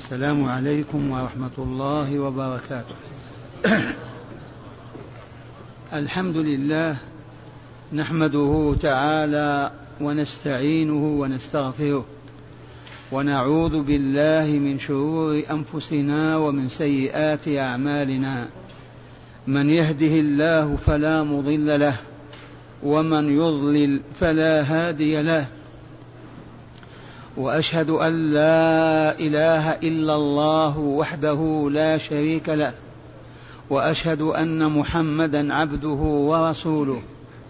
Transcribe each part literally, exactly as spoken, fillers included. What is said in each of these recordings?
السلام عليكم ورحمة الله وبركاته. الحمد لله نحمده تعالى ونستعينه ونستغفره ونعوذ بالله من شرور أنفسنا ومن سيئات أعمالنا. من يهده الله فلا مضل له ومن يضلل فلا هادي له، وأشهد أن لا إله إلا الله وحده لا شريك له، وأشهد أن محمدا عبده ورسوله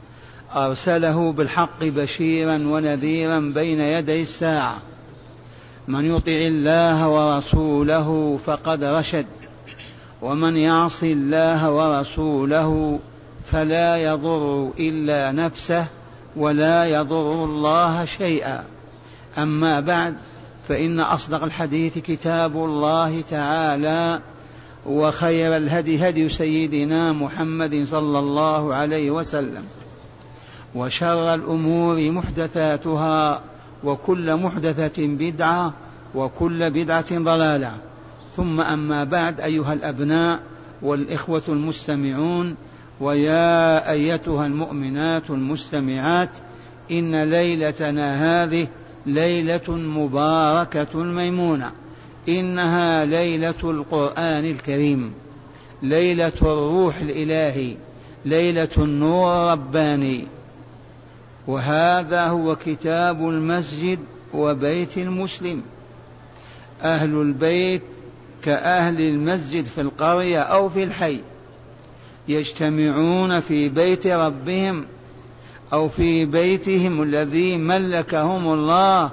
أرسله بالحق بشيرا ونذيرا بين يدي الساعة. من يطع الله ورسوله فقد رشد، ومن يعص الله ورسوله فلا يضر إلا نفسه ولا يضر الله شيئا. أما بعد، فإن أصدق الحديث كتاب الله تعالى، وخير الهدي هدي سيدنا محمد صلى الله عليه وسلم، وشر الأمور محدثاتها، وكل محدثة بدعة، وكل بدعة ضلالة. ثم أما بعد، أيها الأبناء والإخوة المستمعون، ويا أيتها المؤمنات المستمعات، إن ليلتنا هذه ليلة مباركة ميمونة، إنها ليلة القرآن الكريم، ليلة الروح الإلهي، ليلة النور الرباني. وهذا هو كتاب المسجد وبيت المسلم. أهل البيت كأهل المسجد في القرية أو في الحي، يجتمعون في بيت ربهم أو في بيتهم الذي ملكهم الله،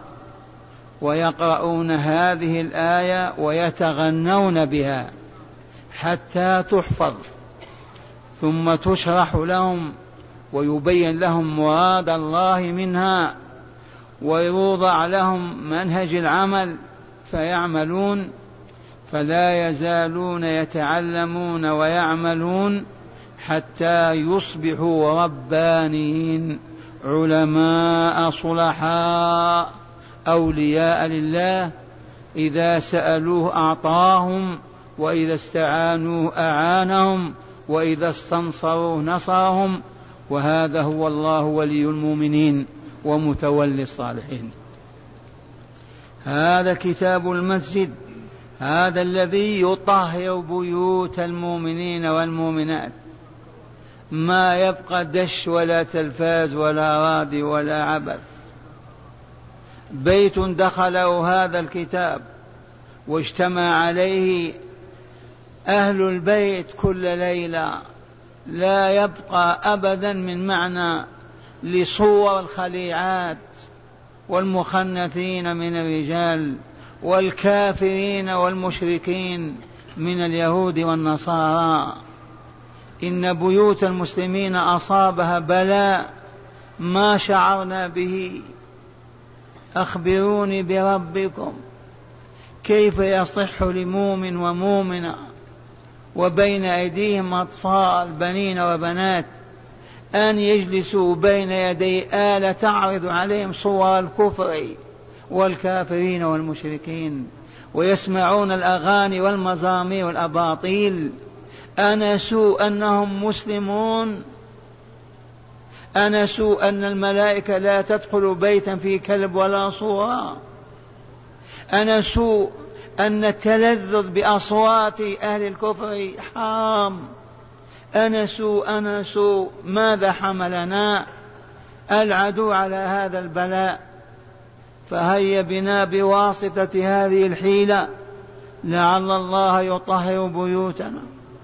ويقرؤون هذه الآية ويتغنون بها حتى تحفظ، ثم تشرح لهم ويبين لهم مراد الله منها، ويوضع لهم منهج العمل فيعملون، فلا يزالون يتعلمون ويعملون حتى يصبحوا ربانيين، علماء صلحاء أولياء لله، إذا سألوه أعطاهم، وإذا استعانوه أعانهم، وإذا استنصروا نصرهم. وهذا هو الله ولي المؤمنين ومتولي الصالحين. هذا كتاب المسجد، هذا الذي يطهر بيوت المؤمنين والمؤمنات، ما يبقى دش ولا تلفاز ولا رادي ولا عبث. بيت دخله هذا الكتاب واجتمع عليه أهل البيت كل ليلة، لا يبقى أبدا من معنى لصور الخليعات والمخنثين من الرجال والكافرين والمشركين من اليهود والنصارى. إن بيوت المسلمين أصابها بلاء ما شعرنا به. أخبروني بربكم، كيف يصح لمؤمن ومؤمنة وبين أيديهم أطفال بنين وبنات أن يجلسوا بين يدي آلة تعرض عليهم صور الكفر والكافرين والمشركين، ويسمعون الأغاني والمزامير والأباطيل؟ أنسوا أنهم مسلمون؟ أنسوا أن الملائكة لا تدخل بيتا في كلب ولا صورة؟ أنسوا أن التلذذ بأصوات أهل الكفر حرام؟ أنسوا أنسوا ماذا حملنا العدو على هذا البلاء؟ فهيا بنا بواسطة هذه الحيلة لعل الله يطهر بيوتنا،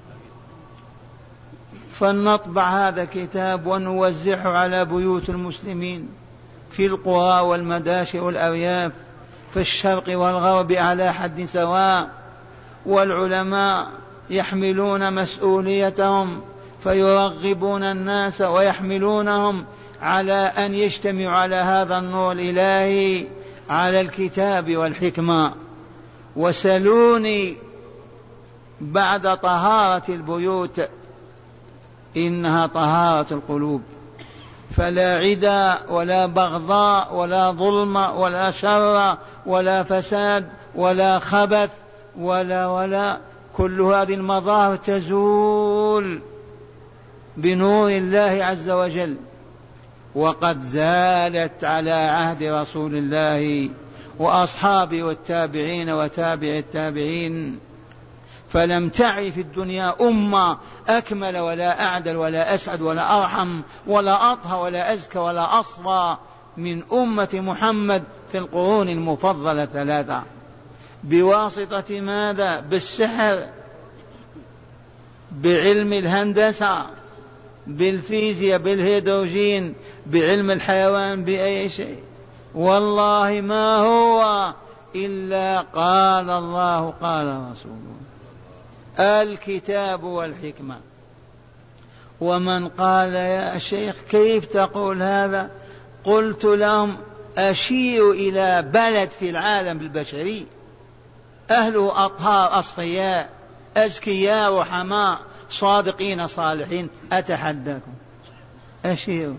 فلنطبع هذا الكتاب ونوزعه على بيوت المسلمين في القرى والمداشئ والأرياف، في الشرق والغرب على حد سواء. والعلماء يحملون مسؤوليتهم فيرغبون الناس ويحملونهم على أن يجتمعوا على هذا النور الإلهي، على الكتاب والحكمة. وسلوني بعد طهارة البيوت إنها طهارة القلوب، فلا عدا ولا بغضاء ولا ظلم ولا شر ولا فساد ولا خبث ولا ولا كل هذه المظاهر تزول بنور الله عز وجل، وقد زالت على عهد رسول الله وأصحابه والتابعين وتابع التابعين. فلم تعرف الدنيا أمة أكمل ولا أعدل ولا أسعد ولا أرحم ولا أطهر ولا أزكى ولا أصفى من أمة محمد في القرون المفضلة ثلاثة. بواسطة ماذا؟ بالسحر، بعلم الهندسة، بالفيزياء، بالهيدروجين، بعلم الحيوان، بأي شيء. والله ما هو إلا قال الله قال رسوله، الكتاب والحكمة. ومن قال يا شيخ كيف تقول هذا؟ قلت لهم أشير إلى بلد في العالم البشري أهله أطهار أصفياء أزكياء رحماء صادقين صالحين، أتحداكم أشير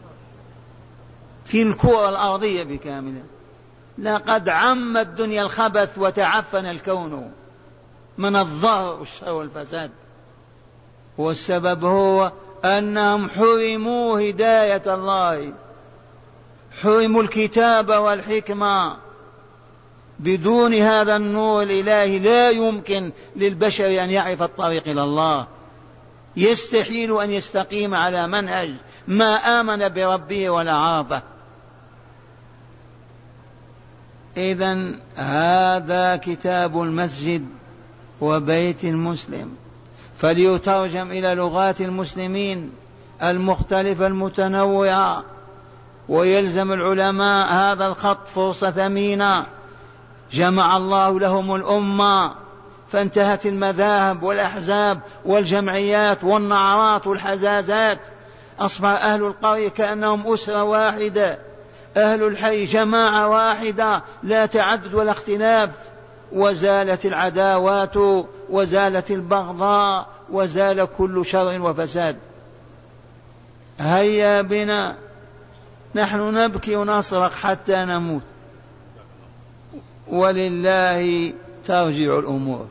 في الكرة الأرضية بكاملها. لقد عم الدنيا الخبث وتعفن الكون من الضر والشر والفساد، والسبب هو أنهم حرموا هداية الله، حرموا الكتاب والحكمة. بدون هذا النور الإلهي لا يمكن للبشر أن يعرف الطريق إلى الله، يستحيل أن يستقيم على منهج ما آمن بربه ولا عرفه. إذن هذا كتاب المسجد وبيت المسلم، فليترجم إلى لغات المسلمين المختلفة المتنوعة، ويلزم العلماء هذا الخط فرصة ثمينة جمع الله لهم الأمة، فانتهت المذاهب والأحزاب والجمعيات والنعرات والحزازات، أصبح أهل القرية كأنهم أسرة واحدة، أهل الحي جماعة واحدة لا تعدد ولا اختلاف، وزالت العداوات وزالت البغضاء وزال كل شر وفساد. هيا بنا نحن نبكي ونصرخ حتى نموت، ولله ترجع الأمور.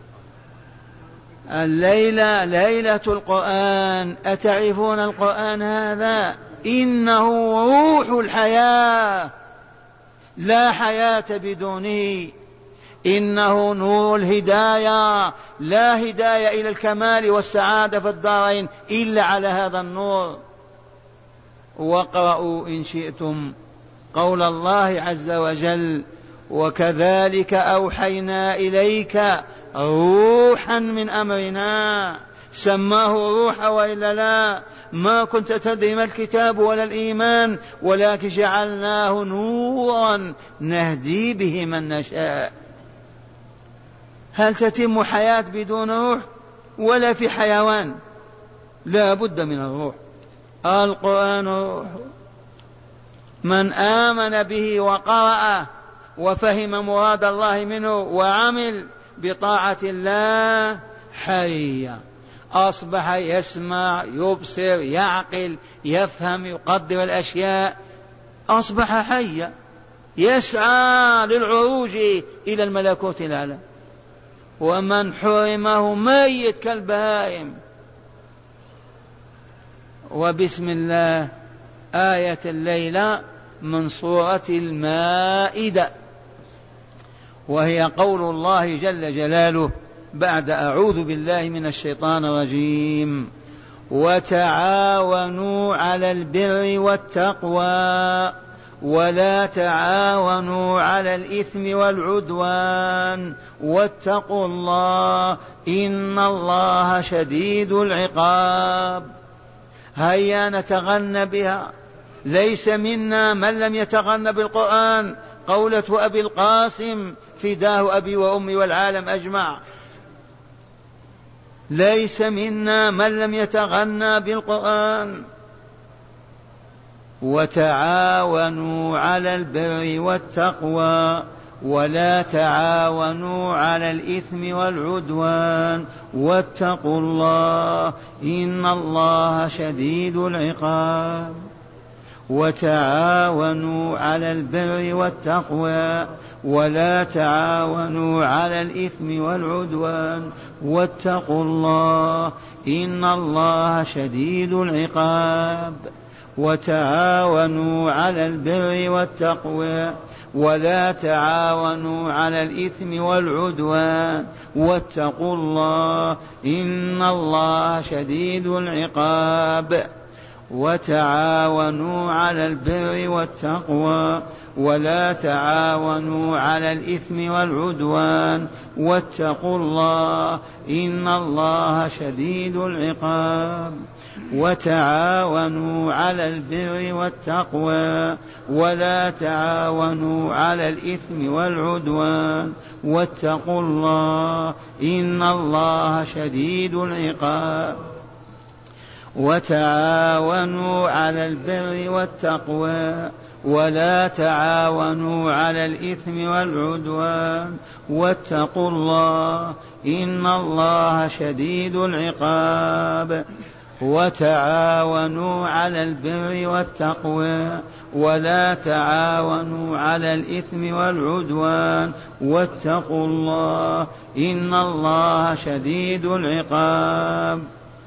الليلة ليلة القرآن، أتعرفون القرآن هذا؟ إنه روح الحياة، لا حياة بدونه، إنه نور الهداية، لا هداية إلى الكمال والسعادة في الدارين إلا على هذا النور. واقرأوا إن شئتم قول الله عز وجل: وكذلك أوحينا إليك روحا من أمرنا. سماه روحا وإلا لا؟ ما كنت تدري ما الكتاب ولا الإيمان، ولكن جعلناه نورا نهدي به من نشاء. هل تتم حياة بدون روح؟ ولا في حيوان، لا بد من الروح. القرآن روح، من آمن به وقرأه وفهم مراد الله منه وعمل بطاعة الله حي، أصبح يسمع يبصر يعقل يفهم يقدر الأشياء، أصبح حيا يسعى للعروج إلى الملكوت الأعلى. ومن حرمه ميت كالبهائم. وبسم الله آية الليلة من سورة المائدة، وهي قول الله جل جلاله بعد أعوذ بالله من الشيطان الرجيم: وتعاونوا على البر والتقوى ولا تعاونوا على الإثم والعدوان واتقوا الله إن الله شديد العقاب. هيا نتغنى بها. ليس منا من لم يتغنى بالقرآن. قولة أبي القاسم فداه أبي وأمي والعالم أجمع. ليس منا من لم يتغنى بالقرآن. وتعاونوا على البر والتقوى ولا تعاونوا على الإثم والعدوان واتقوا الله إن الله شديد العقاب. وتعاونوا على البر والتقوى ولا تعاونوا على الإثم والعدوان واتقوا الله إن الله شديد العقاب. وتعاونوا على البر والتقوى ولا تعاونوا على الإثم والعدوان واتقوا الله إن الله شديد العقاب. وتعاونوا على البر والتقوى ولا تعاونوا على الإثم والعدوان واتقوا الله إن الله شديد العقاب. وتعاونوا على البر والتقوى ولا تعاونوا على الإثم والعدوان واتقوا الله إن الله شديد العقاب. وتعاونوا على البر والتقوى ولا تعاونوا على الإثم والعدوان واتقوا الله إن الله شديد العقاب. وتعاونوا على البر والتقوى ولا تعاونوا على الإثم والعدوان واتقوا الله إن الله شديد العقاب.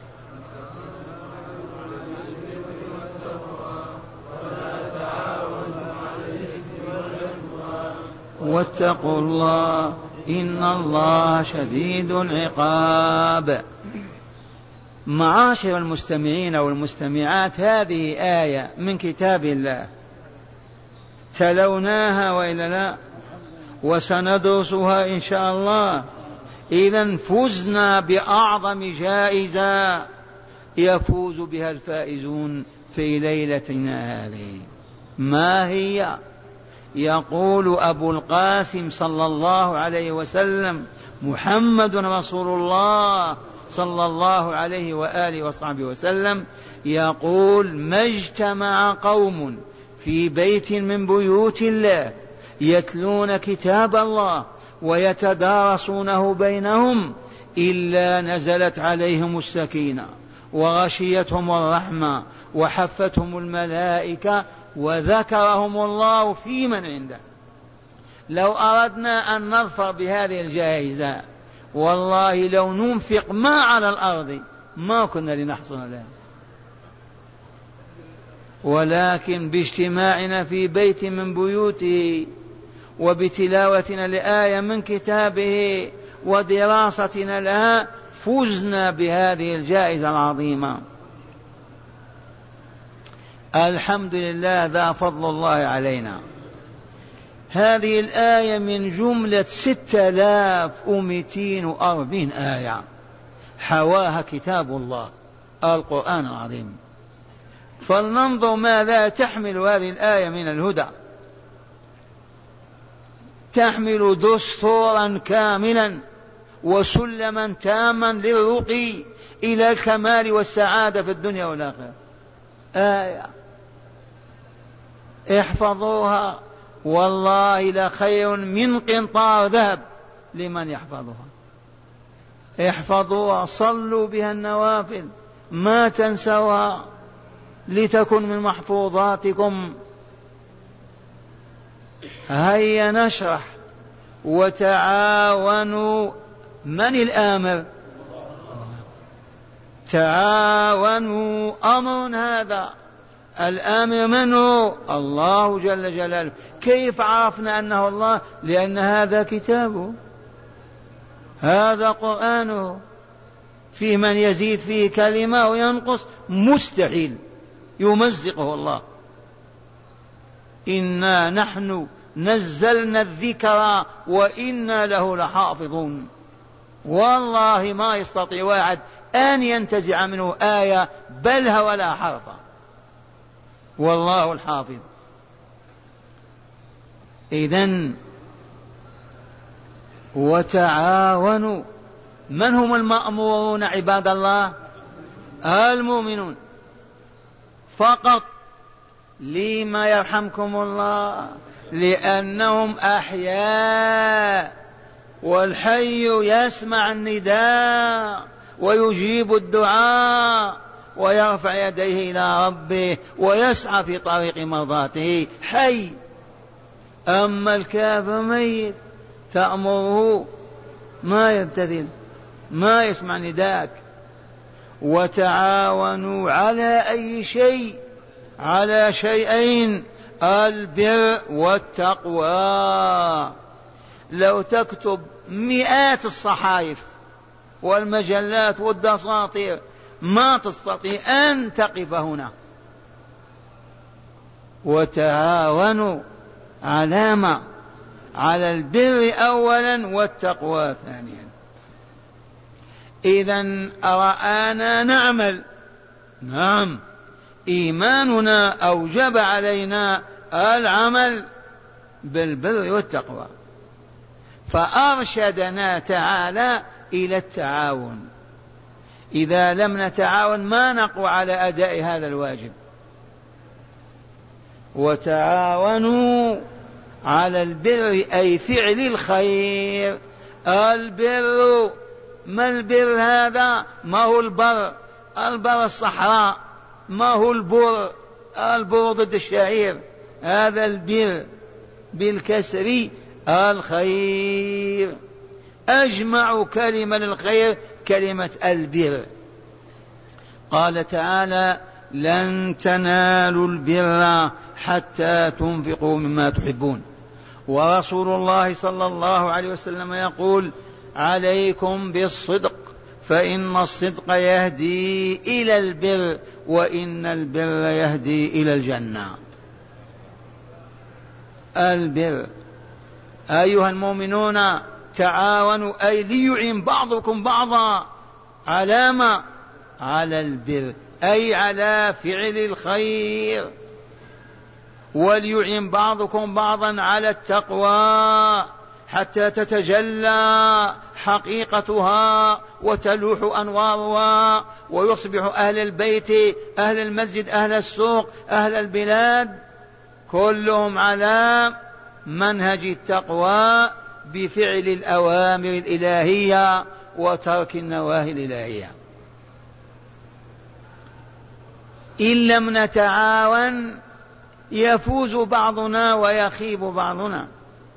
واتقوا الله إن الله شديد العقاب. معاشر المستمعين والمستمعات، هذه آية من كتاب الله تلوناها وإلا لا، وسندرسها إن شاء الله. إذن فزنا بأعظم جائزة يفوز بها الفائزون في ليلتنا هذه. ما هي؟ يقول أبو القاسم صلى الله عليه وسلم محمد رسول الله صلى الله عليه وآله وصحبه وسلم يقول: ما اجتمع قوم في بيت من بيوت الله يتلون كتاب الله ويتدارسونه بينهم إلا نزلت عليهم السكينة وغشيتهم الرحمة وحفتهم الملائكة وذكرهم الله في من عنده. لو أردنا أن نظفر بهذه الجائزة والله لو ننفق ما على الأرض ما كنا لنحصل لها، ولكن باجتماعنا في بيت من بيوته وبتلاوتنا لآية من كتابه ودراستنا لها فزنا بهذه الجائزة العظيمة. الحمد لله، ذا فضل الله علينا. هذه الآية من جملة ستة آلاف ومئتين وأربعين آية حواها كتاب الله القرآن العظيم. فلننظر ماذا تحمل هذه الآية من الهدى. تحمل دستورا كاملا وسلما تاما للرقي إلى الكمال والسعادة في الدنيا والآخرة. آية احفظوها والله لخير من قنطار ذهب لمن يحفظها. احفظوها، صلوا بها النوافل، ما تنسوها لتكن من محفوظاتكم. هيا نشرح. وتعاونوا، من الآمر؟ تعاونوا، أمر هذا. الآمر من هو؟ الله جل جلاله. كيف عرفنا أنه الله؟ لأن هذا كتابه، هذا قرآنه، في من يزيد فيه كلمة وينقص؟ مستحيل، يمزقه الله. إنا نحن نزلنا الذكر وإنا له لحافظون. والله ما يستطيع واحد أن ينتزع منه آية بلها ولا حرفا، والله الحافظ. إذن وتعاونوا، من هم المأمورون عباد الله؟ المؤمنون فقط. لما يرحمكم الله؟ لأنهم أحياء، والحي يسمع النداء ويجيب الدعاء ويرفع يديه إلى ربه ويسعى في طريق مرضاته حي. أما الكافر ميت تأمره ما يبتذل، ما يسمع نداءك. وتعاونوا على أي شيء؟ على شيئين: البر والتقوى. لو تكتب مئات الصحائف والمجلات والدساطير ما تستطيع أن تقف هنا. وتعاونوا على ما؟ على البر أولا والتقوى ثانيا. إذن أرآنا نعمل، نعم، إيماننا أوجب علينا العمل بالبر والتقوى، فأرشدنا تعالى إلى التعاون. إذا لم نتعاون ما نقوى على أداء هذا الواجب. وتعاونوا على البر أي فعل الخير. البر، ما البر هذا؟ ما هو البر؟ البر الصحراء. ما هو البر؟ البر ضد الشعير. هذا البر بالكسر الخير. أجمع كلمة للخير كلمة البر. قال تعالى: لن تنالوا البر حتى تنفقوا مما تحبون. ورسول الله صلى الله عليه وسلم يقول: عليكم بالصدق فإن الصدق يهدي إلى البر وإن البر يهدي إلى الجنة. البر أيها المؤمنون تعاونوا أي ليعين بعضكم بعضا على ما؟ على البر أي على فعل الخير، وليعين بعضكم بعضا على التقوى حتى تتجلى حقيقتها وتلوح أنوارها، ويصبح أهل البيت، أهل المسجد، أهل السوق، أهل البلاد كلهم على منهج التقوى بفعل الأوامر الإلهية وترك النواهي الإلهية. إن لم نتعاون يفوز بعضنا ويخيب بعضنا.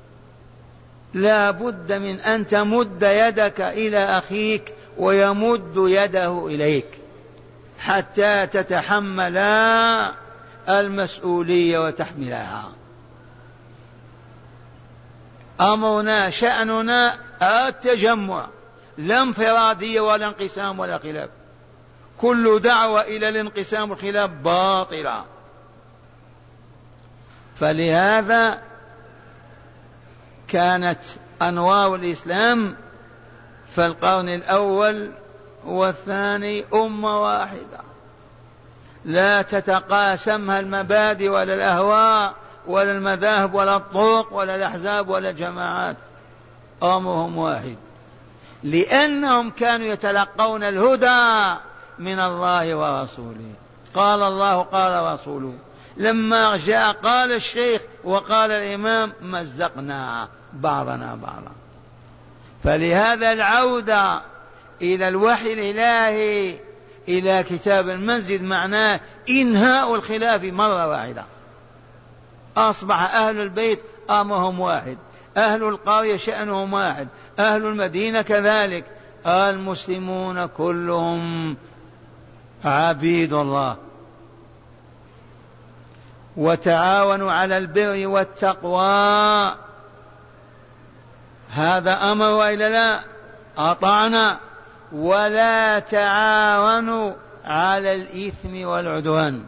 لا بد من أن تمد يدك إلى أخيك ويمد يده إليك حتى تتحمل المسؤولية وتحملها. أمرنا شأننا التجمع، لا انفرادية ولا انقسام ولا خلاف. كل دعوة إلى الانقسام والخلاف باطلة. فلهذا كانت أنوار الإسلام في القرن الأول والثاني أمة واحدة، لا تتقاسمها المبادئ ولا الأهواء ولا المذاهب ولا الطرق ولا الأحزاب ولا الجماعات، أمرهم واحد، لأنهم كانوا يتلقون الهدى من الله ورسوله. قال الله قال رسوله. لما جاء قال الشيخ وقال الإمام مزقنا بعضنا بعضا. فلهذا العودة إلى الوحي الإلهي إلى كتاب المسجد معناه إنهاء الخلاف مرة واحدة. أصبح أهل البيت أمرهم واحد، أهل القرية شأنهم واحد، أهل المدينة كذلك، المسلمون كلهم عبيد الله. وتعاونوا على البر والتقوى، هذا أمر وإلا لا؟ أطعنا. ولا تعاونوا على الإثم والعدوان.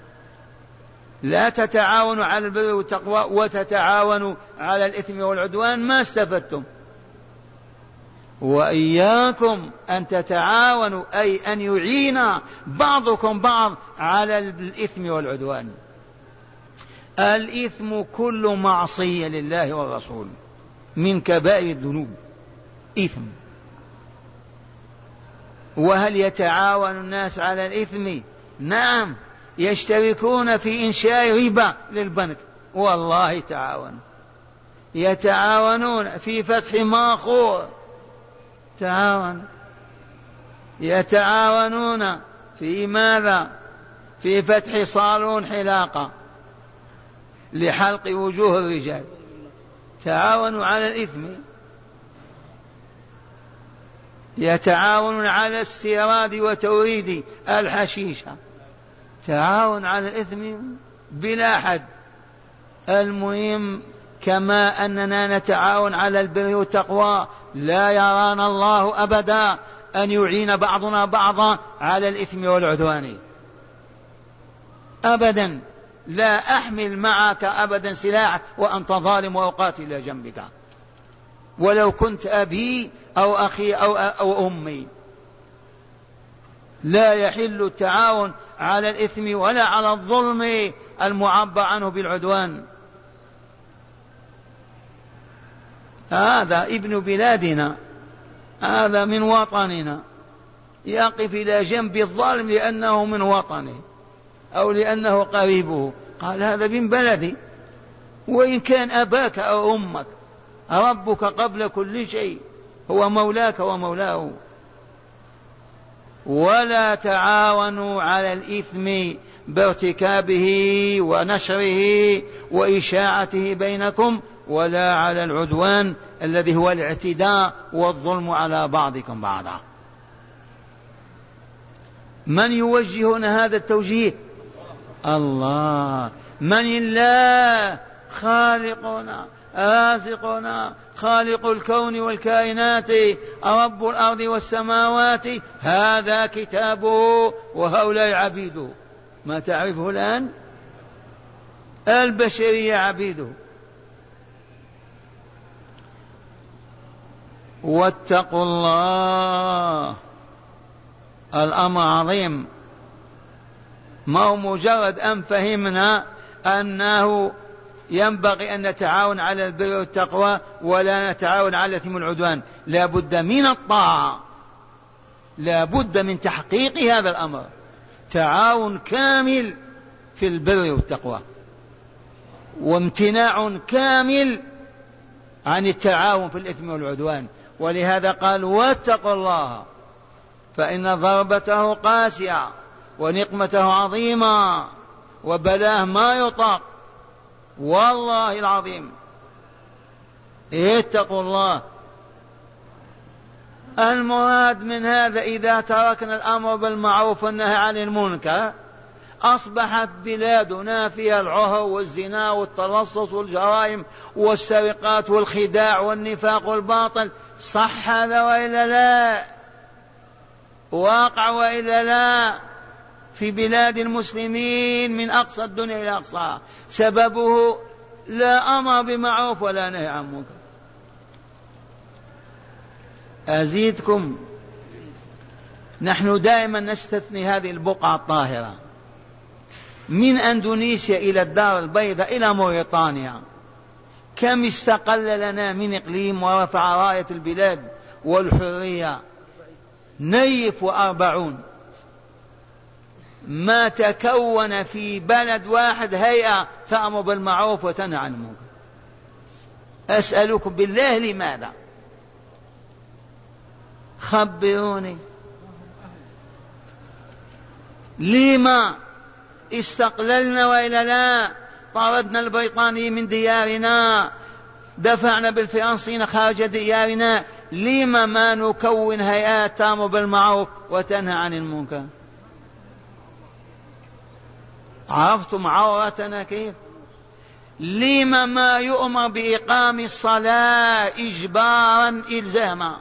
لا تتعاونوا على البر والتقوى وتتعاونوا على الإثم والعدوان، ما استفدتم. وإياكم أن تتعاونوا أي أن يعين بعضكم بعض على الإثم والعدوان. الإثم كل معصية لله والرسول من كبائر الذنوب إثم. وهل يتعاون الناس على الإثم؟ نعم، يشتركون في إنشاء ربا للبنك، والله تعاون. يتعاونون في فتح ماخور، تعاون. يتعاونون في ماذا؟ في فتح صالون حلاقة لحلق وجوه الرجال. تعاونوا على الإثم، يتعاونون على استيراد وتوريد الحشيشة، تعاون على الإثم بلا حد. المهم كما أننا نتعاون على البر والتقوى، لا يرانا الله أبدا أن يعين بعضنا بعضا على الإثم والعدوان أبدا. لا أحمل معك أبدا سلاح وأنت ظالم وأقاتل إلى جنبك، ولو كنت أبي أو أخي أو, أو أمي. لا يحل التعاون على الإثم ولا على الظلم المعبر عنه بالعدوان. هذا ابن بلادنا، هذا من وطننا، يقف إلى جنب الظالم لأنه من وطنه أو لأنه قريبه. قال هذا من بلدي، وإن كان أباك أو أمك، ربك قبل كل شيء، هو مولاك ومولاه. ولا تعاونوا على الإثم بارتكابه ونشره وإشاعته بينكم، ولا على العدوان الذي هو الاعتداء والظلم على بعضكم بعضا. من يوجهنا هذا التوجيه؟ الله. من الله؟ خالقنا رازقنا خالق الكون والكائنات، رب الأرض والسماوات. هذا كتابه وهؤلاء عبيده. ما تعرفه الآن؟ البشرية عبيده. واتقوا الله. الأمر عظيم، ما هو مجرد أن فهمنا أنه ينبغي أن نتعاون على البر والتقوى ولا نتعاون على الإثم والعدوان. لا بد من الطاعة، لا بد من تحقيق هذا الأمر، تعاون كامل في البر والتقوى، وامتناع كامل عن التعاون في الإثم والعدوان. ولهذا قال واتقوا الله، فإن ضربته قاسية ونقمته عظيمة وبلاه ما يطاق، والله العظيم. اتقوا الله. المراد من هذا إذا تركنا الأمر بالمعروف والنهي عن المنكر أصبحت بلادنا فيها العهر والزنا والتلصص والجرائم والسرقات والخداع والنفاق والباطل. صح هذا وإلا لا؟ واقع وإلا لا؟ في بلاد المسلمين من أقصى الدنيا إلى أقصاها. سببه لا أمر بمعروف ولا نهي عن منكر. أزيدكم، نحن دائما نستثني هذه البقعة الطاهرة من أندونيسيا إلى الدار البيضاء إلى موريطانيا. كم استقل لنا من إقليم ورفع راية البلاد والحرية؟ نيف وأربعون. ما تكون في بلد واحد هيئة تأمر بالمعروف وتنهى عن المنكر. أسألكم بالله لماذا؟ خبروني. لما استقللنا وإلا لا؟ طردنا البريطانيين من ديارنا، دفعنا بالفرنسيين خارج ديارنا. لما ما نكون هيئات تأمر بالمعروف وتنهى عن المنكر؟ عرفتم عورتنا كيف؟ لما ما يؤمر بإقام الصلاة إجبارا إلزاما؟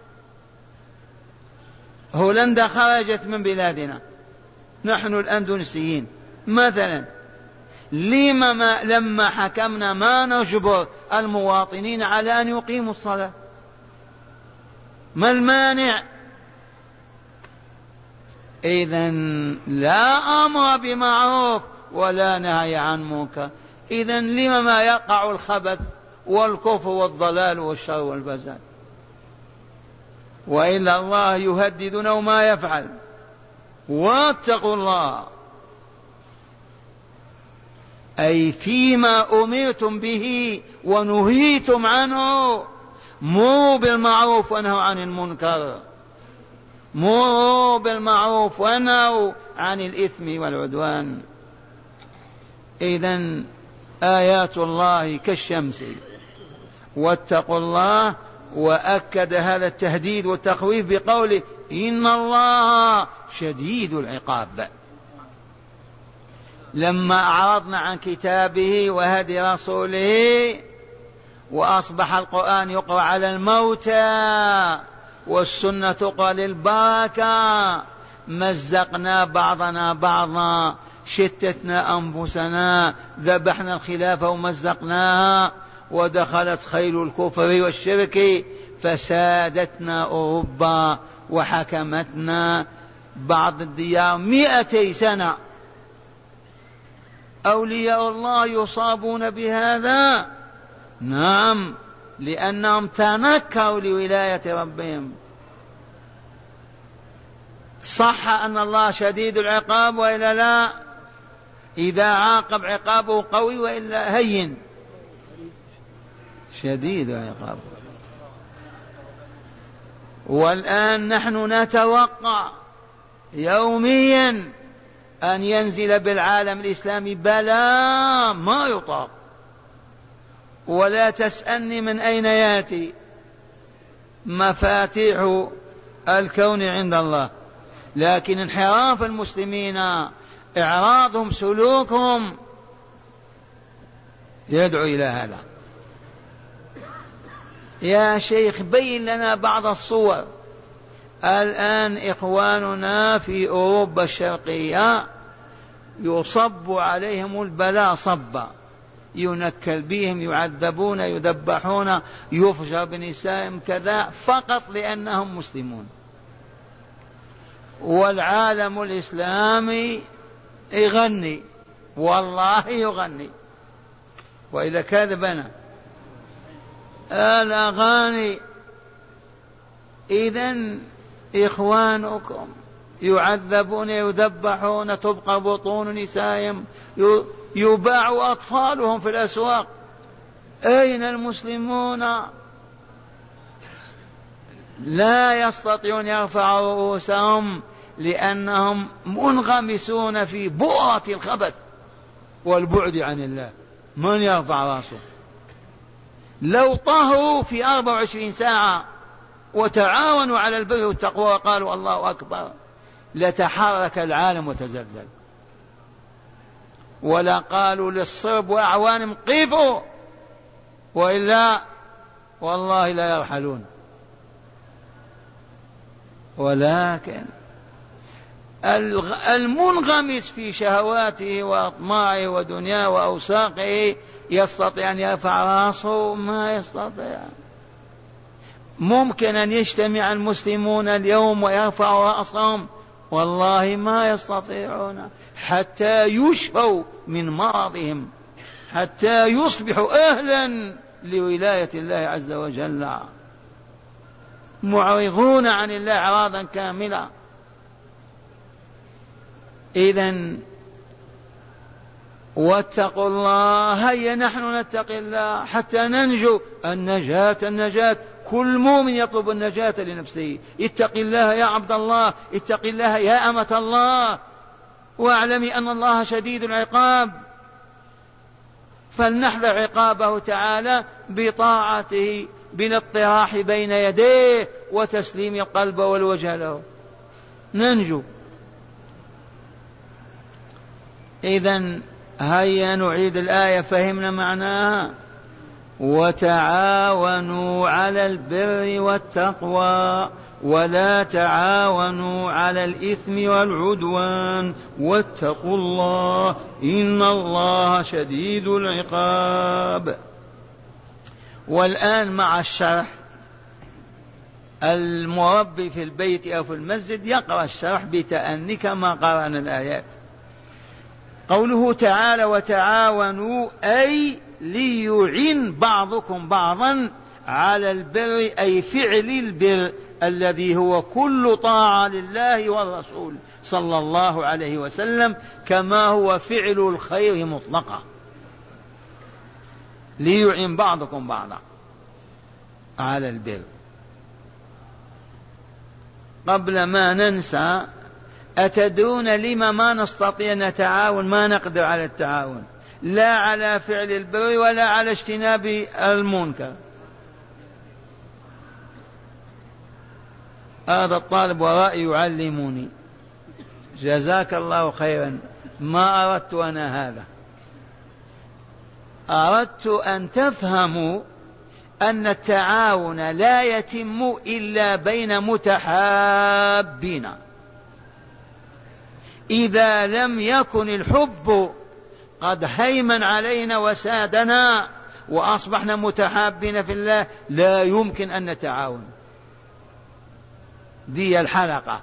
هولندا خرجت من بلادنا، نحن الأندونسيين مثلا. لما ما لما حكمنا ما نجبر المواطنين على أن يقيموا الصلاة؟ ما المانع؟ إذن لا أمر بمعروف ولا نهي عن منكر. إذن لما ما يقع الخبث والكفر والضلال والشر والفساد؟ وإلا الله يهددنا وما يفعل. واتقوا الله، أي فيما أمرتم به ونهيتم عنه مروا بالمعروف ونهوا عن المنكر. مروا بالمعروف ونهوا عن الإثم والعدوان. إذن آيات الله كالشمس واتقوا الله، وأكد هذا التهديد والتخويف بقوله إن الله شديد العقاب. لما أعرضنا عن كتابه وهدي رسوله وأصبح القرآن يقرأ على الموتى والسنة تقرأ للبركة، مزقنا بعضنا بعضا، شتتنا أنفسنا، ذبحنا الخلافة ومزقناها، ودخلت خيل الكفر والشرك فسادتنا أوروبا وحكمتنا بعض الديار مئتي سنة. أولياء الله يصابون بهذا؟ نعم، لأنهم تنكروا لولاية ربهم. صح أن الله شديد العقاب وإلا لا؟ إذا عاقب عقابه قوي وإلا هين؟ شديد العقاب. والآن نحن نتوقع يوميا أن ينزل بالعالم الإسلامي بلاء ما يطاق، ولا تسألني من أين يأتي، مفاتيح الكون عند الله، لكن انحراف المسلمين، إعراضهم، سلوكهم يدعو إلى هذا. يا شيخ بين لنا بعض الصور. الآن إخواننا في أوروبا الشرقية يصب عليهم البلاء صبا، ينكل بهم، يعذبون، يذبحون، يفجر بنسائهم كذا، فقط لأنهم مسلمون. والعالم الإسلامي يغني، والله يغني، وإذا كذبنا الأغاني. إذن إخوانكم يعذبون، يذبحون، تبقى بطون نسائهم، يباع أطفالهم في الأسواق. أين المسلمون؟ لا يستطيعون يرفعوا رؤوسهم لأنهم منغمسون في بؤرة الخبث والبعد عن الله. من يرفع رأسه؟ لو طهروا في أربع وعشرين ساعة وتعاونوا على البر والتقوى وقالوا الله أكبر لتحرك العالم وتزلزل، ولا قالوا للصرب وأعوانهم قفوا، وإلا والله لا يرحلون. ولكن المنغمس في شهواته وأطماعه ودنياه وأوساقه يستطيع أن يرفع رأسه؟ ما يستطيع. ممكن أن يجتمع المسلمون اليوم ويرفعوا رأسهم؟ والله ما يستطيعون، حتى يشفوا من مرضهم، حتى يصبحوا أهلا لولاية الله عز وجل، معرضون عن الله إعراضا كاملا. إذن واتقوا الله، هيا نحن نتقي الله حتى ننجو. النجاة النجاة، كل مؤمن يطلب النجاة لنفسه. اتق الله يا عبد الله، اتق الله يا أمة الله، واعلمي أن الله شديد العقاب، فلنحذر عقابه تعالى بطاعته، بالاطراح بين يديه وتسليم القلب والوجه له، ننجو. إذن هيا نعيد الآية، فهمنا معناها. وتعاونوا على البر والتقوى ولا تعاونوا على الإثم والعدوان واتقوا الله إن الله شديد العقاب. والآن مع الشرح، المربي في البيت أو في المسجد يقرأ الشرح بتأني كما قرأنا الآيات. قوله تعالى وتعاونوا أي ليعن بعضكم بعضا على البر، أي فعل البر الذي هو كل طاعة لله والرسول صلى الله عليه وسلم، كما هو فعل الخير مطلقا. ليعن بعضكم بعضا على البر. قبل ما ننسى، أتدرون لما ما نستطيع نتعاون، ما نقدر على التعاون، لا على فعل البر ولا على اجتناب المنكر؟ هذا الطالب ورائي يعلمني، جزاك الله خيرا. ما أردت أنا هذا، أردت أن تفهموا أن التعاون لا يتم إلا بين متحابين. إذا لم يكن الحب قد هيمن علينا وسادنا وأصبحنا متحابين في الله، لا يمكن أن نتعاون. دي الحلقة،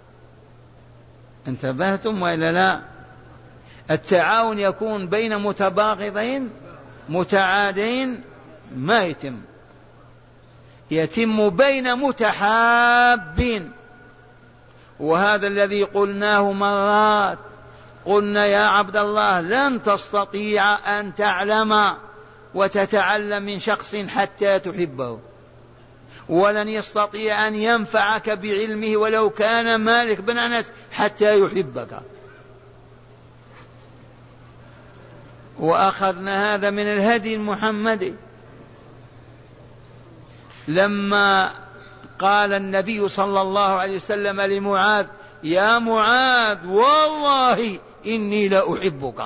انتبهتم وإلا لا؟ التعاون يكون بين متباغضين متعادين، ما يتم، يتم بين متحابين. وهذا الذي قلناه مرات، قلنا يا عبد الله لن تستطيع أن تعلم وتتعلم من شخص حتى تحبه، ولن يستطيع أن ينفعك بعلمه ولو كان مالك بن أنس حتى يحبك. وأخذنا هذا من الهدي المحمدي، لما قال النبي صلى الله عليه وسلم لمعاذ: يا معاذ والله إني لأحبك.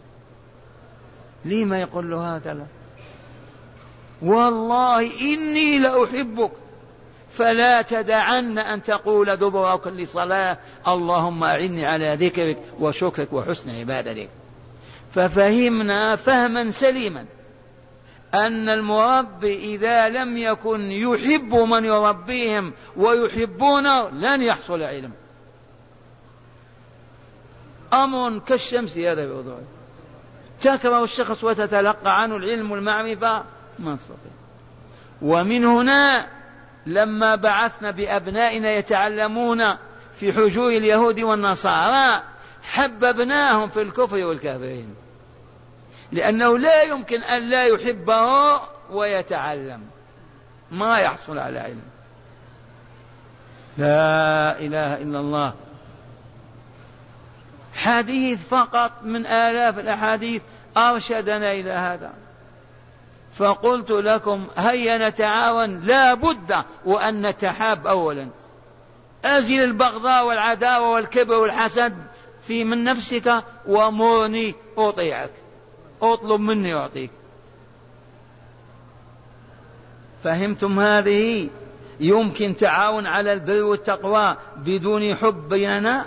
لما يقول له هكذا؟ والله إني لأحبك، فلا تدعن أن تقول دبر كل صلاة: اللهم أعني على ذكرك وشكرك وحسن عبادتك. ففهمنا فهما سليما أن المربي إذا لم يكن يحب من يربيهم ويحبونه لن يحصل علم. أمر كالشمس هذا بوضوح، تكره الشخص وتتلقى عنه العلم والمعرفة، ما نستطيع. ومن هنا لما بعثنا بأبنائنا يتعلمون في حجور اليهود والنصارى حببناهم في الكفر والكافرين، لأنه لا يمكن أن لا يحبه ويتعلم، ما يحصل على علم. لا إله إلا الله. حديث فقط من آلاف الأحاديث أرشدنا إلى هذا. فقلت لكم هيا نتعاون، لا بد وأن نتحاب أولا. أزل البغضاء والعداوة والكبر والحسد في من نفسك، ومرني أطيعك، اطلب مني أعطيك. فهمتم هذه؟ يمكن تعاون على البر والتقوى بدون حب بيننا؟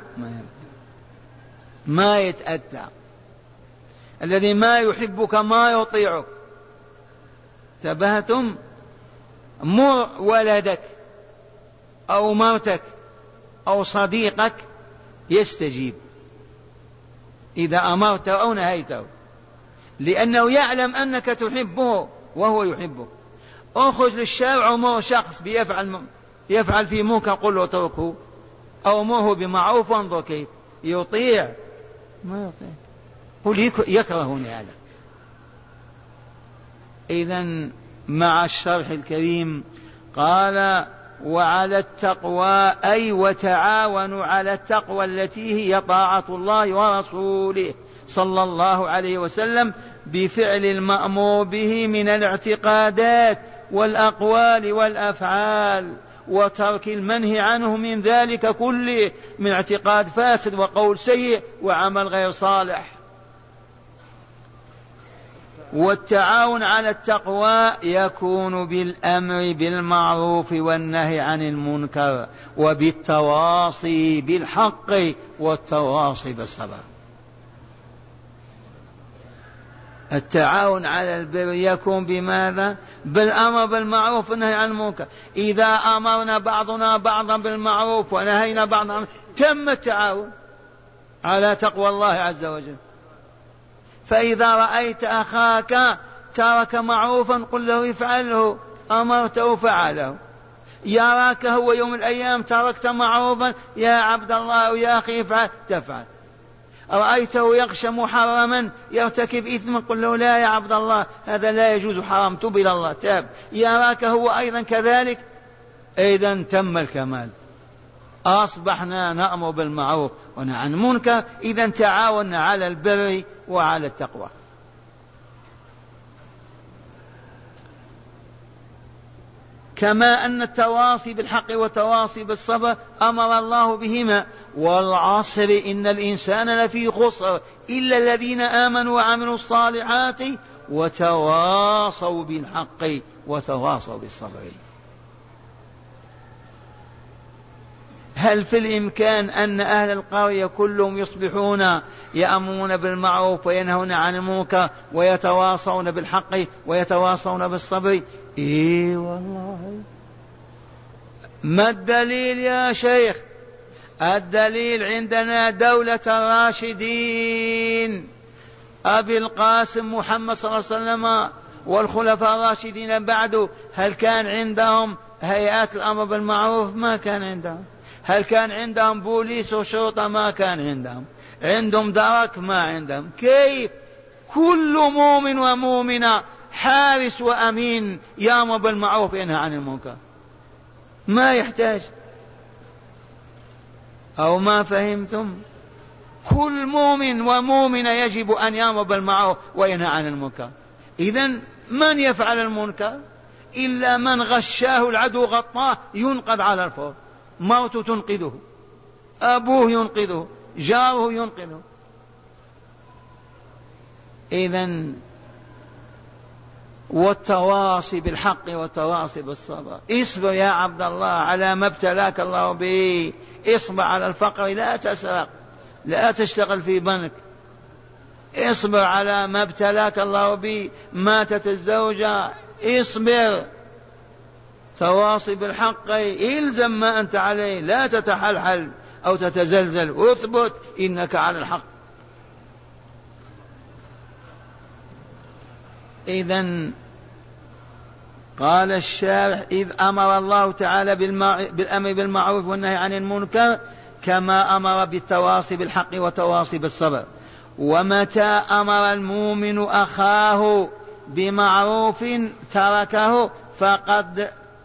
ما يتأتى. الذي ما يحبك ما يطيعك. انتبهتم؟ مر ولدك أو مرتك أو صديقك يستجيب إذا أمرته أو نهيته، لأنه يعلم أنك تحبه وهو يحبك. أخرج للشارع ومر شخص بيفعل يفعل في منكر، قل له اتركه، أو مره بمعروف وانظر كيف يطيع. ما يطيع، قل يكرهني هذا. إذن مع الشرح الكريم قال: وعلى التقوى أي وتعاونوا على التقوى التي هي طاعة الله ورسوله صلى الله عليه وسلم بفعل المأمور به من الاعتقادات والأقوال والأفعال، وترك المنهي عنه من ذلك كله، من اعتقاد فاسد وقول سيء وعمل غير صالح. والتعاون على التقوى يكون بالأمر بالمعروف والنهي عن المنكر، وبالتواصي بالحق والتواصي بالصبر. التعاون على البر يكون بماذا؟ بالأمر بالمعروف والنهي عن المنكر. إذا أمرنا بعضنا بعضا بالمعروف ونهينا بعضا تم التعاون على تقوى الله عز وجل. فإذا رأيت أخاك ترك معروفا قل له يفعله، أمرته فعله. يراك هو يوم الأيام تركت معروفا، يا عبد الله ويا أخي افعل، تفعل. رأيته يغش محرما يرتكب إثما قل له لا يا عبد الله هذا لا يجوز، حرام، تب إلى الله، تاب. يراك هو أيضا كذلك، إذن تم الكمال. أصبحنا نأمر بالمعروف ونهى عن المنكر، إذا تعاوننا على البر وعلى التقوى. كما أن التواصي بالحق والتواصي بالصبر أمر الله بهما، والعصر إن الإنسان لفي خسر إلا الذين آمنوا وعملوا الصالحات وتواصوا بالحق وتواصوا بالصبر. هل في الإمكان أن أهل القرية كلهم يصبحون يأمرون بالمعروف وينهون عن المنكر ويتواصون بالحق ويتواصون بالصبر؟ إيه والله. ما الدليل يا شيخ؟ الدليل عندنا دولة الراشدين أبي القاسم محمد صلى الله عليه وسلم والخلفاء الراشدين بعده. هل كان عندهم هيئات الأمر بالمعروف؟ ما كان عندهم. هل كان عندهم بوليس وشرطة؟ ما كان عندهم. عندهم درك؟ ما عندهم. كيف كل مؤمن ومؤمنة حارس وأمين يأمر بالمعروف وينهى عن المنكر؟ ما يحتاج. أو ما فهمتم؟ كل مؤمن ومؤمنة يجب أن يأمر بالمعروف وينهى عن المنكر. إذن من يفعل المنكر إلا من غشاه العدو غطاه ينقذ على الفور، مرته تنقذه، أبوه ينقذه، جاره ينقذه. إذن والتواصي بالحق والتواصي بالصبر. اصبر يا عبد الله على ما ابتلاك الله به، اصبر على الفقر، لا تسرق، لا تشتغل في بنك، اصبر على ما ابتلاك الله به، ماتت الزوجة، اصبر، تواصي بالحق، الزم ما أنت عليه، لا تتحلحل أو تتزلزل، واثبت إنك على الحق. إذن قال الشارح: إذ أمر الله تعالى بالأمر بالمعروف والنهي عن المنكر كما أمر بالتواصي بالحق والتواصي بالصبر. ومتى أمر المؤمن أخاه بمعروف تركه فقد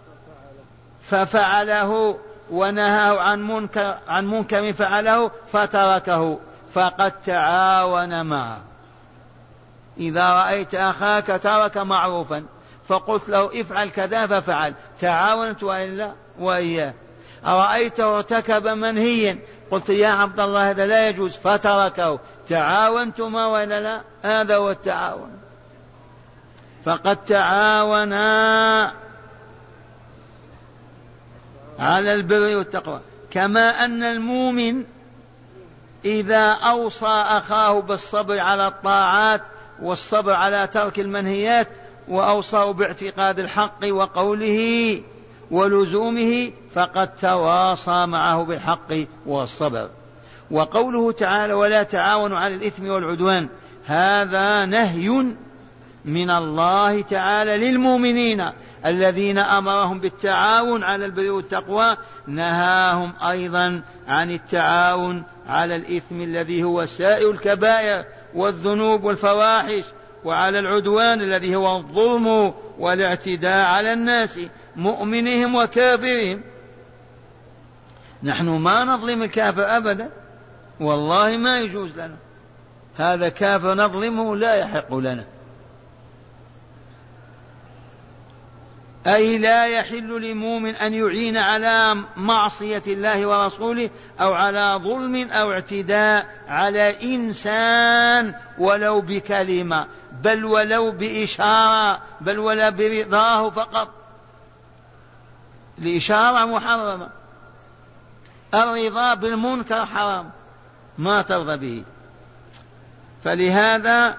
ففعله، ونهاه عن منكر عن منكر فعله فتركه، فقد تعاون معه. إذا رأيت أخاك ترك معروفا فقلت له افعل كذا ففعل، تعاونت وإلا وإياه. رأيته ارتكب منهيا قلت يا عبد الله هذا لا يجوز فتركه، تعاونتما وإلا لا؟ هذا هو التعاون. فقد تعاونا على البر والتقوى. كما أن المؤمن إذا أوصى أخاه بالصبر على الطاعات والصبر على ترك المنهيات وأوصاه باعتقاد الحق وقوله ولزومه فقد تواصى معه بالحق والصبر. وقوله تعالى: ولا تعاونوا على الإثم والعدوان، هذا نهي من الله تعالى للمؤمنين الذين أمرهم بالتعاون على البر والتقوى، نهاهم أيضا عن التعاون على الإثم الذي هو سائر الكبائر والذنوب والفواحش، وعلى العدوان الذي هو الظلم والاعتداء على الناس مؤمنهم وكافرهم. نحن ما نظلم الكافر أبدا، والله ما يجوز لنا، هذا كافر نظلمه لا يحق لنا. أي لا يحل لمؤمن أن يعين على معصية الله ورسوله أو على ظلم أو اعتداء على إنسان ولو بكلمة، بل ولو بإشارة، بل ولا برضاه فقط. الإشارة محرمة، الرضا بالمنكر حرام، ما ترضى به. فلهذا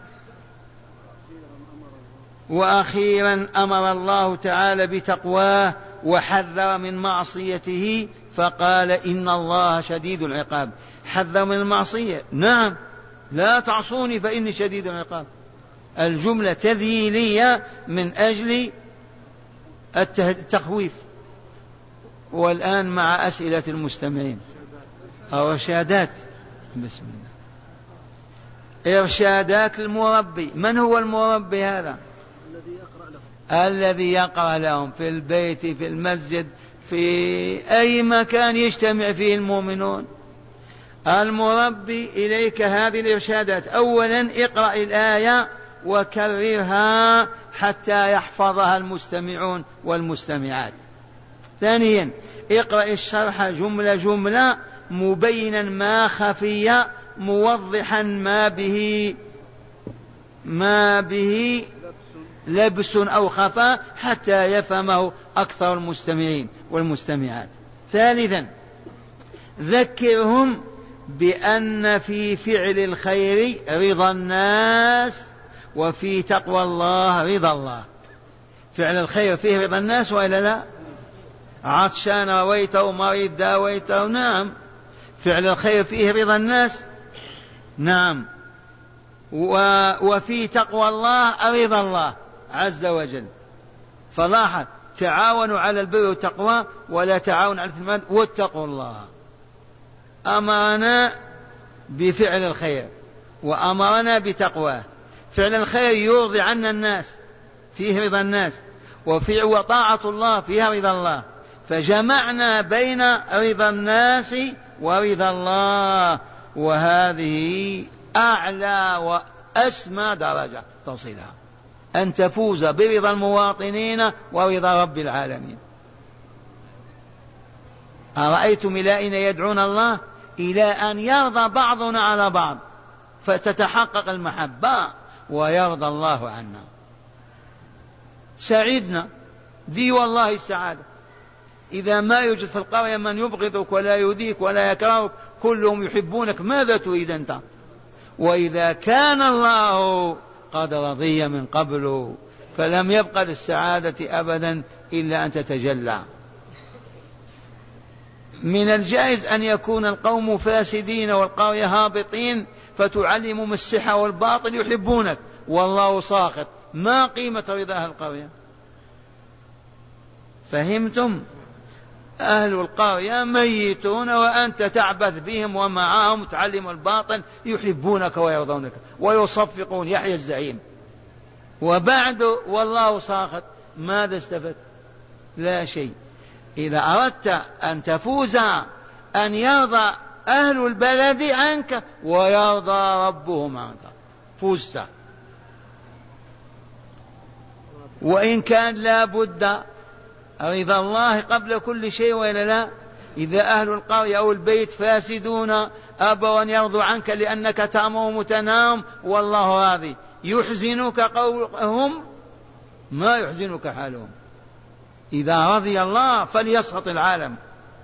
وأخيرا أمر الله تعالى بتقواه وحذر من معصيته، فقال: إن الله شديد العقاب. حذر من المعصية، نعم، لا تعصوني فإني شديد العقاب. الجملة تذييلية من أجل التخويف. والآن مع أسئلة المستمعين أو إرشادات. بسم الله. إرشادات المربي. من هو المربي هذا؟ الذي يقرأ لهم في البيت، في المسجد، في أي مكان يجتمع فيه المؤمنون. المربي إليك هذه الإرشادات: أولا اقرأ الآية وكررها حتى يحفظها المستمعون والمستمعات. ثانيا اقرأ الشرح جملة جملة مبينا ما خفي موضحا ما به ما به لبس أو خفاء حتى يفهمه أكثر المستمعين والمستمعات. ثالثا ذكرهم بأن في فعل الخير رضا الناس وفي تقوى الله رضا الله. فعل الخير فيه رضا الناس وإلا لا؟ عطشان رويته، مريض داويته، نعم. فعل الخير فيه رضا الناس، نعم. وفي تقوى الله رضا الله عز وجل. فلاحظ: تعاونوا على البر والتقوى ولا تعاونوا على الإثم، واتقوا الله. أمرنا بفعل الخير وأمرنا بتقواه. فعل الخير يرضي عنا الناس، فيه رضا الناس، وفي وطاعة الله فيها رضا الله، فجمعنا بين رضا الناس ورضا الله، وهذه أعلى وأسمى درجة تصلها، أن تفوز برضا المواطنين ورضا رب العالمين. أرأيتم إلى أين يدعون الله؟ إلى أن يرضى بعضنا على بعض فتتحقق المحبة ويرضى الله عنا. سعدنا دي والله السعادة. إذا ما يوجد في القرية من يبغضك ولا يؤذيك ولا يكرهك، كلهم يحبونك، ماذا تريد أنت؟ وإذا كان الله قد رضي من قبل فلم يبق للسعادة أبدا إلا أن تتجلى. من الجائز أن يكون القوم فاسدين والقرية هابطين فتعلمهم السحر والباطل يحبونك والله ساخط، ما قيمة رضا أهل القرية؟ فهمتم؟ أهل القرية ميتون وأنت تعبث بهم ومعهم تعلم الباطل، يحبونك ويرضونك ويصفقون يحيى الزعيم، وبعد والله ساخط، ماذا استفدت؟ لا شيء. إذا أردت أن تفوز أن يرضى أهل البلد عنك ويرضى ربهم عنك، فزت. وإن كان لا بد رضا الله قبل كل شيء وإلا لا؟ إذا أهل القرية أو البيت فاسدون أبوا أن يرضوا عنك لأنك تأمر متناهم والله راضي، يحزنك قولهم؟ ما يحزنك حالهم. إذا رضي الله فليسخط العالم.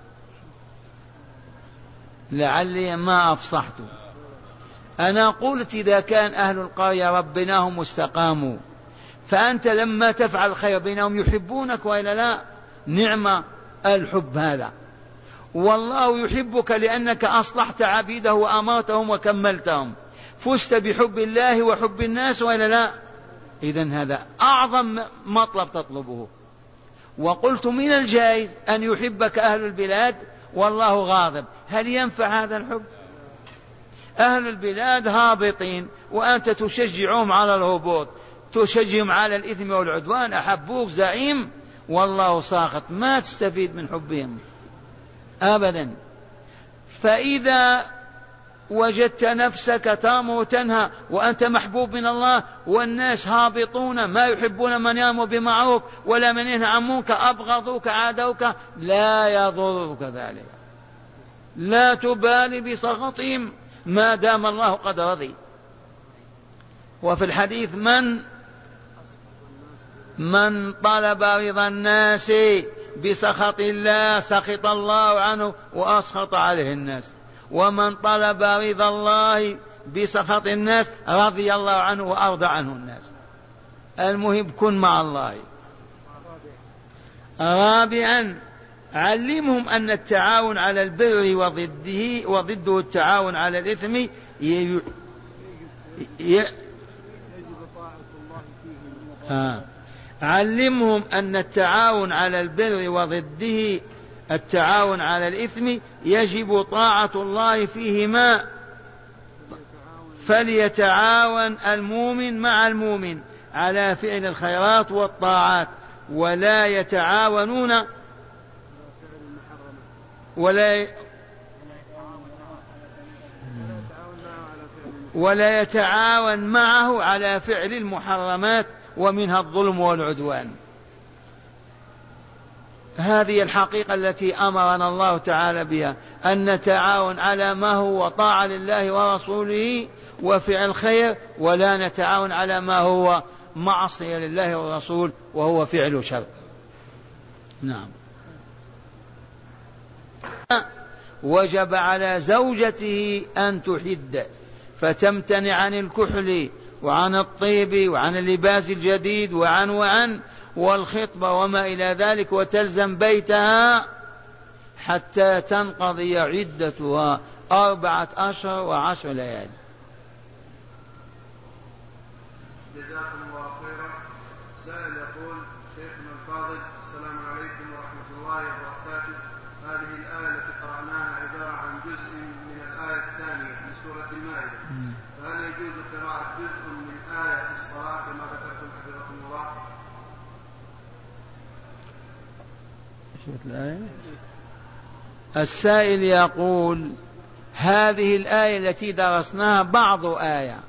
لعلي ما أفصحت. أنا قلت إذا كان أهل القرية ربناهم واستقاموا، فأنت لما تفعل الخير بينهم يحبونك وإلا لا؟ نعم الحب هذا. والله يحبك لأنك أصلحت عبيده وأمرتهم وكملتهم، فزت بحب الله وحب الناس وإلا لا؟ إذن هذا أعظم مطلب تطلبه. وقلت من الجائز أن يحبك أهل البلاد والله غاضب، هل ينفع هذا الحب؟ أهل البلاد هابطين وأنت تشجعهم على الهبوط، تشجعهم على الإثم والعدوان، أحبوك زعيم والله ساخط، ما تستفيد من حبهم أبدا. فإذا وجدت نفسك تامر وتنهى وأنت محبوب من الله والناس هابطون ما يحبون من يأمر بمعروف ولا من ينهى عن منكر، أبغضوك عادوك، لا يضرك ذلك، لا تبالي بسخطهم ما دام الله قد رضي. وفي الحديث من من طلب رضا الناس بسخط الله سخط الله عنه وأسخط عليه الناس، ومن طلب رضا الله بسخط الناس رضي الله عنه وأرضى عنه الناس. المهم كن مع الله. رابعا علمهم أن التعاون على البر وضده وضده التعاون على الإثم ي... ي... آه. علمهم أن التعاون على البر وضده التعاون على الإثم يجب طاعة الله فيهما، فليتعاون المؤمن مع المؤمن على فعل الخيرات والطاعات، ولا يتعاونون ولا ولا يتعاون معه على فعل المحرمات ومنها الظلم والعدوان. هذه الحقيقة التي أمرنا الله تعالى بها، أن نتعاون على ما هو طاعة لله ورسوله وفعل خير، ولا نتعاون على ما هو معصية لله والرسول وهو فعل شر. نعم. وجب على زوجته أن تحد فتمتنع عن الكحل وعن الطيب وعن اللباس الجديد وعن وعن والخطبة وما إلى ذلك، وتلزم بيتها حتى تنقضي عدتها أربعة أشهر وعشر ليالي. جزاكم الله خيرا. سائل يقول: شيخنا الفاضل، السلام عليكم ورحمة الله وبركاته. هذه الآية التي قرأناها عبارة عن جزء من الآية الثانية من سورة المائدة، فهل يجوز قراءة جزء من آية في الصلاة كما ذكرتم حفظكم الله؟ الآية. السائل يقول: هذه الآية التي درسناها بعض آية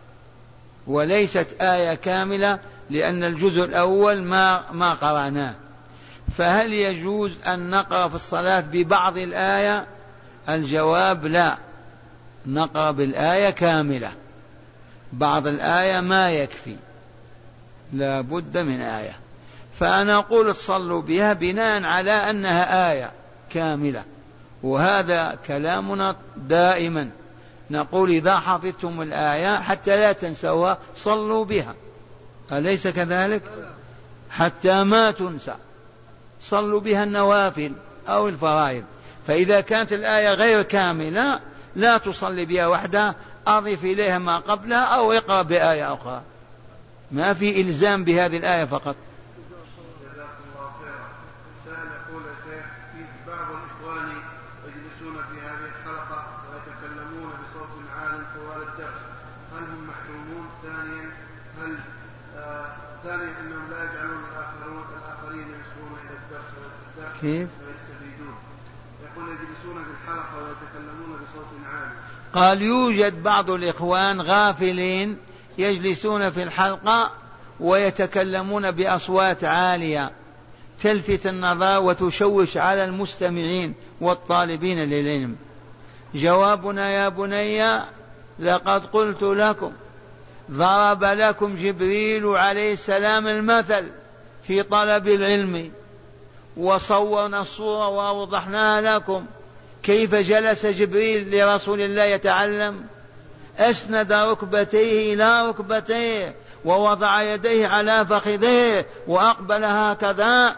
وليست آية كاملة، لأن الجزء الأول ما ما قرأناه، فهل يجوز أن نقرأ في الصلاة ببعض الآية؟ الجواب: لا، نقرأ بالآية كاملة، بعض الآية ما يكفي، لا بد من آية. فأنا أقول تصلوا بها بناء على أنها آية كاملة، وهذا كلامنا دائما، نقول إذا حفظتم الآية حتى لا تنسوها صلوا بها، أليس كذلك؟ حتى ما تنسى صلوا بها النوافل أو الفرائض. فإذا كانت الآية غير كاملة لا تصلي بها وحدها، أضف إليها ما قبلها أو اقرأ بآية أخرى، ما في إلزام بهذه الآية فقط. جزاكم الله خيرا. سائل يقول: يا شيخ، في بعض الإخوان يجلسون في هذه الحلقة ويتكلمون بصوت عال طوال الدرس، هل هم محرومون؟ ثانيا هل آه ثانيا انهم لا يجعلون الاخرون الاخرين يصغون الى الدرس الدرس كيف؟ ويستفيدون؟ يقول: يجلسون في الحلقة ويتكلمون بصوت عالي. قال: يوجد بعض الإخوان غافلين يجلسون في الحلقة ويتكلمون بأصوات عالية تلفت النظر وتشوش على المستمعين والطالبين للعلم. جوابنا: يا بني، لقد قلت لكم ضرب لكم جبريل عليه السلام المثل في طلب العلم، وصورنا الصورة وأوضحناها لكم، كيف جلس جبريل لرسول الله يتعلم، أسند ركبتيه إلى ركبتيه ووضع يديه على فخذيه وأقبل هكذا،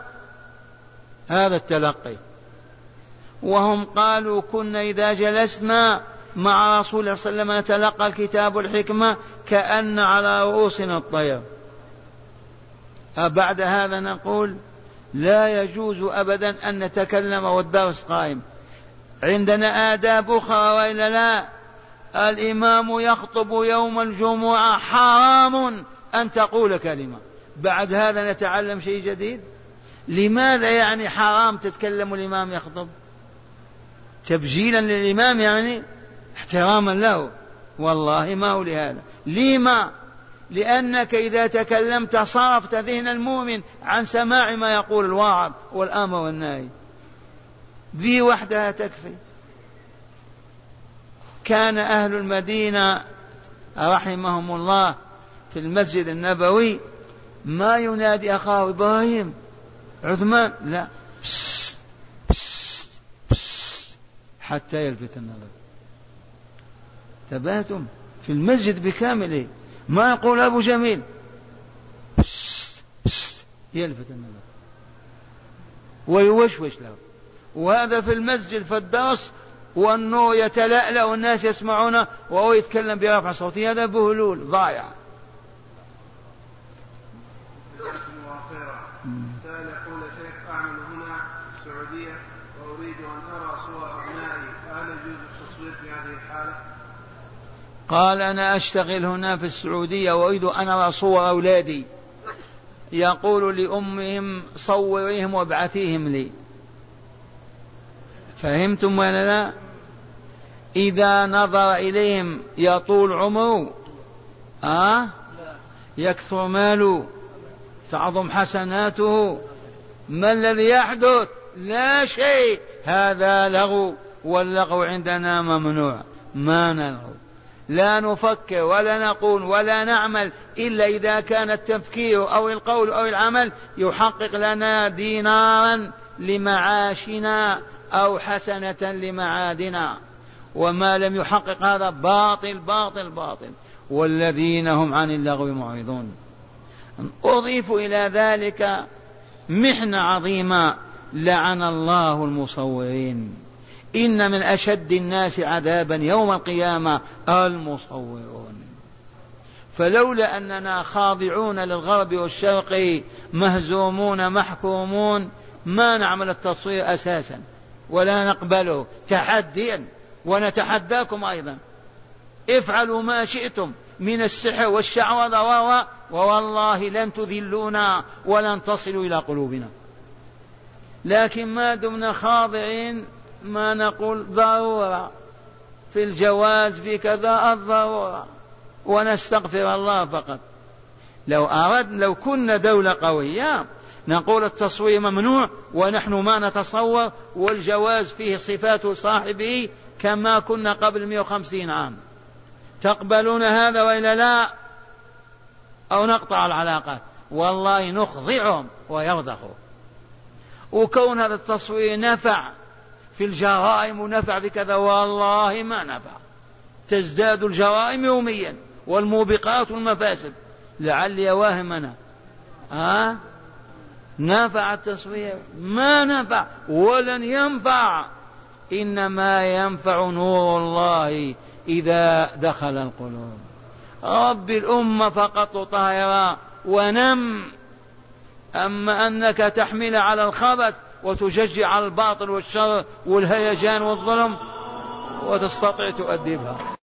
هذا التلقي. وهم قالوا: كنا إذا جلسنا مع رسول الله صلى الله عليه وسلم نتلقى الكتاب الحكمة كأن على رؤوسنا الطير. بعد هذا نقول: لا يجوز أبدا أن نتكلم والدرس قائم. عندنا آداب أخرى وإلا لا؟ الإمام يخطب يوم الجمعة، حرام أن تقول كلمة. بعد هذا نتعلم شيء جديد. لماذا يعني حرام تتكلم الإمام يخطب؟ تبجيلا للإمام يعني، احتراما له؟ والله ما هو لهذا. لما؟ لأنك إذا تكلمت صرفت ذهن المؤمن عن سماع ما يقول الواعظ والآمر والنهي، ذي وحدها تكفي. كان أهل المدينة رحمهم الله في المسجد النبوي ما ينادي أخاه إبراهيم عثمان، لا، بس بس بس حتى يلفت النظر. تباتم في المسجد بكامله، ما يقول أبو جميل بس بس يلفت النظر ويوشوش له. وهذا في المسجد في الدرس والنور يتلألأ والناس يسمعونه وهو يتكلم برفع صوته، هذا بهلول ضايع. جزاكم الله خيرا. سائل يقول: يا شيخ، أعمل هنا في السعودية وأريد أن أرى صور أبنائي، فهل يجوز التصوير في هذه الحالة؟ قال: أنا أشتغل هنا في السعودية وأريد أن أرى صور أولادي. يقول لأمهم: صوريهم وابعثيهم لي. فهمتم ولا لا؟ إذا نظر إليهم يطول عمره، آه؟ يكثر ماله، تعظم حسناته، ما الذي يحدث؟ لا شيء، هذا لغو، واللغو عندنا ممنوع، ما نلغو، لا نفكر ولا نقول ولا نعمل إلا إذا كان التفكير أو القول أو العمل يحقق لنا دينارا لمعاشنا أو حسنة لمعادنا، وما لم يحقق هذا باطل باطل باطل، والذين هم عن اللغو معرضون. أضيف إلى ذلك محنة عظيمة، لعن الله المصورين، إن من أشد الناس عذابا يوم القيامة المصورون. فلولا أننا خاضعون للغرب والشرق مهزومون محكومون ما نعمل التصوير أساسا ولا نقبله تحديا، ونتحداكم أيضا، افعلوا ما شئتم من السحر والشعوذة ووالله لن تذلونا ولن تصلوا إلى قلوبنا. لكن ما دمنا خاضعين ما نقول ضرورة في الجواز في كذا الضرورة، ونستغفر الله فقط. لو أردنا لو كنا دولة قوية نقول التصوير ممنوع ونحن ما نتصور، والجواز فيه صفات صاحبه كما كنا قبل مئة وخمسين عام. تقبلون هذا وإلا لا؟ أو نقطع العلاقات؟ والله نخضعهم ويرضخوا. وكون هذا التصوير نفع في الجرائم ونفع في كذا، والله ما نفع، تزداد الجرائم يوميا والموبقات والمفاسد. لعلي واهم أنا، ها؟ نفع التصوير؟ ما نفع ولن ينفع، إنما ينفع نور الله إذا دخل القلوب. رب الأمة فقط طاهرا ونم، أما أنك تحمل على الخبث وتشجع على الباطل والشر والهيجان والظلم وتستطيع تؤدبها.